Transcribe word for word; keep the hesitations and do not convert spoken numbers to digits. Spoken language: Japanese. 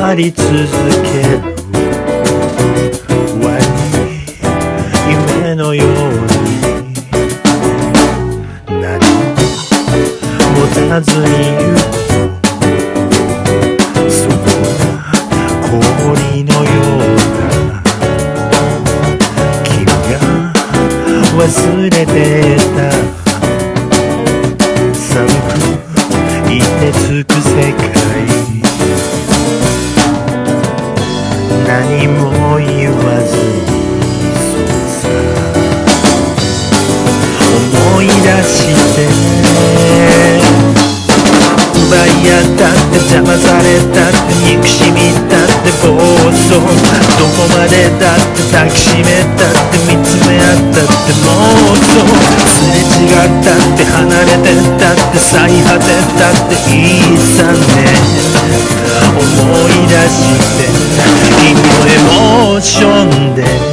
あり続ける悪い夢のように何も持たずに言うそこは氷のような君が忘れてた寒くいてつく世界何も言わずにそうさ思い出して奪い合ったって邪魔されたって憎しみだって暴走どこまでだって抱きしめたって見つめ合ったって妄想すれ違ったって離れてったって最果てたっていいさね思い出して君のエモーションで